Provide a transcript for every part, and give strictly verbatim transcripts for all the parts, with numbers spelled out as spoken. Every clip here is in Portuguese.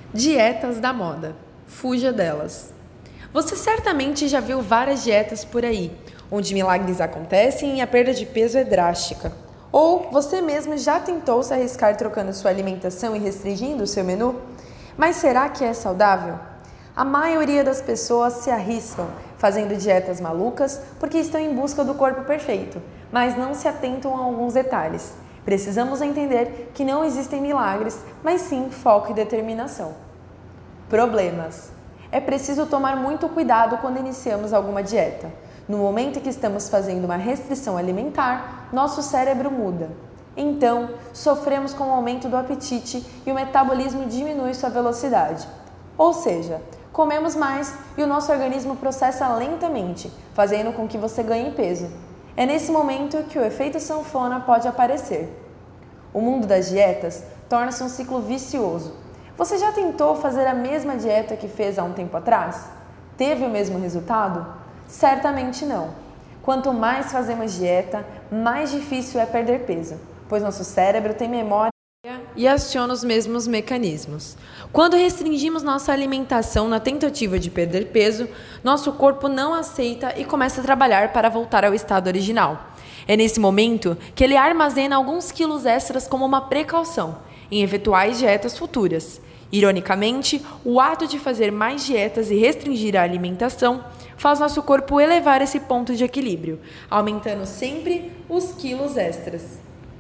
Dietas da moda. Fuja delas. Você certamente já viu várias dietas por aí, onde milagres acontecem e a perda de peso é drástica. Ou você mesmo já tentou se arriscar trocando sua alimentação e restringindo o seu menu? Mas será que é saudável? A maioria das pessoas se arriscam fazendo dietas malucas porque estão em busca do corpo perfeito, mas não se atentam a alguns detalhes. Precisamos entender que não existem milagres, mas sim foco e determinação. Problemas. É preciso tomar muito cuidado quando iniciamos alguma dieta. No momento em que estamos fazendo uma restrição alimentar, nosso cérebro muda. Então, sofremos com o aumento do apetite e o metabolismo diminui sua velocidade. Ou seja, comemos mais e o nosso organismo processa lentamente, fazendo com que você ganhe peso. É nesse momento que o efeito sanfona pode aparecer. O mundo das dietas torna-se um ciclo vicioso. Você já tentou fazer a mesma dieta que fez há um tempo atrás? Teve o mesmo resultado? Certamente não. Quanto mais fazemos dieta, mais difícil é perder peso, pois nosso cérebro tem memória e aciona os mesmos mecanismos. Quando restringimos nossa alimentação na tentativa de perder peso, nosso corpo não aceita e começa a trabalhar para voltar ao estado original. É nesse momento que ele armazena alguns quilos extras como uma precaução em eventuais dietas futuras. Ironicamente, o ato de fazer mais dietas e restringir a alimentação faz nosso corpo elevar esse ponto de equilíbrio, aumentando sempre os quilos extras,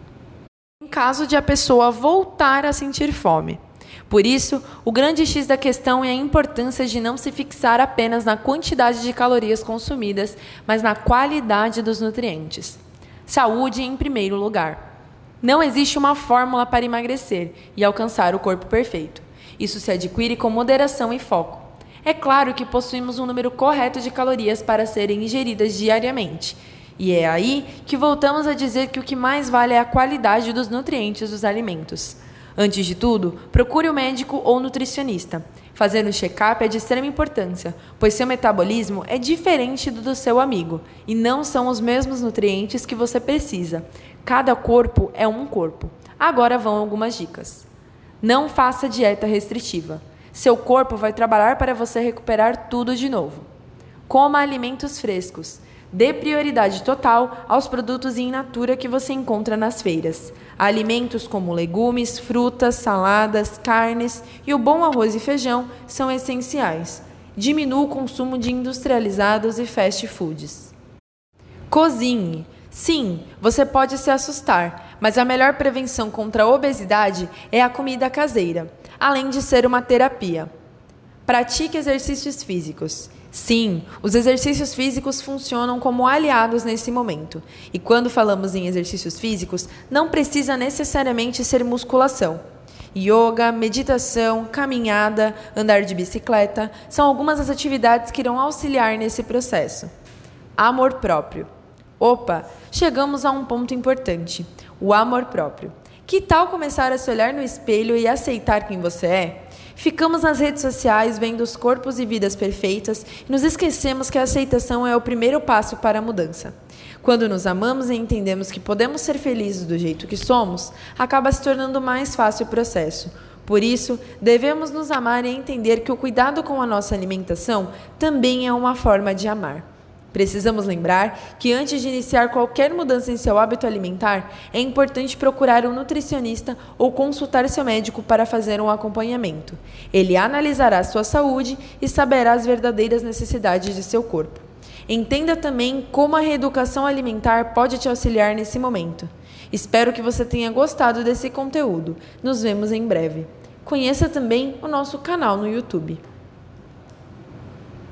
em caso de a pessoa voltar a sentir fome. Por isso, o grande X da questão é a importância de não se fixar apenas na quantidade de calorias consumidas, mas na qualidade dos nutrientes. Saúde em primeiro lugar. Não existe uma fórmula para emagrecer e alcançar o corpo perfeito. Isso se adquire com moderação e foco. É claro que possuímos um número correto de calorias para serem ingeridas diariamente. E é aí que voltamos a dizer que o que mais vale é a qualidade dos nutrientes dos alimentos. Antes de tudo, procure o médico ou nutricionista. Fazer um check-up é de extrema importância, pois seu metabolismo é diferente do do seu amigo e não são os mesmos nutrientes que você precisa. Cada corpo é um corpo. Agora vão algumas dicas. Não faça dieta restritiva. Seu corpo vai trabalhar para você recuperar tudo de novo. Coma alimentos frescos. Dê prioridade total aos produtos in natura que você encontra nas feiras. Alimentos como legumes, frutas, saladas, carnes e o bom arroz e feijão são essenciais. Diminua o consumo de industrializados e fast foods. Cozinhe. Sim, você pode se assustar, mas a melhor prevenção contra a obesidade é a comida caseira, além de ser uma terapia. Pratique exercícios físicos. Sim, os exercícios físicos funcionam como aliados nesse momento. E quando falamos em exercícios físicos, não precisa necessariamente ser musculação. Yoga, meditação, caminhada, andar de bicicleta são algumas das atividades que irão auxiliar nesse processo. Amor próprio. Opa, chegamos a um ponto importante, o amor próprio. Que tal começar a se olhar no espelho e aceitar quem você é? Ficamos nas redes sociais vendo os corpos e vidas perfeitas e nos esquecemos que a aceitação é o primeiro passo para a mudança. Quando nos amamos e entendemos que podemos ser felizes do jeito que somos, acaba se tornando mais fácil o processo. Por isso, devemos nos amar e entender que o cuidado com a nossa alimentação também é uma forma de amar. Precisamos lembrar que antes de iniciar qualquer mudança em seu hábito alimentar, é importante procurar um nutricionista ou consultar seu médico para fazer um acompanhamento. Ele analisará sua saúde e saberá as verdadeiras necessidades de seu corpo. Entenda também como a reeducação alimentar pode te auxiliar nesse momento. Espero que você tenha gostado desse conteúdo. Nos vemos em breve. Conheça também o nosso canal no YouTube.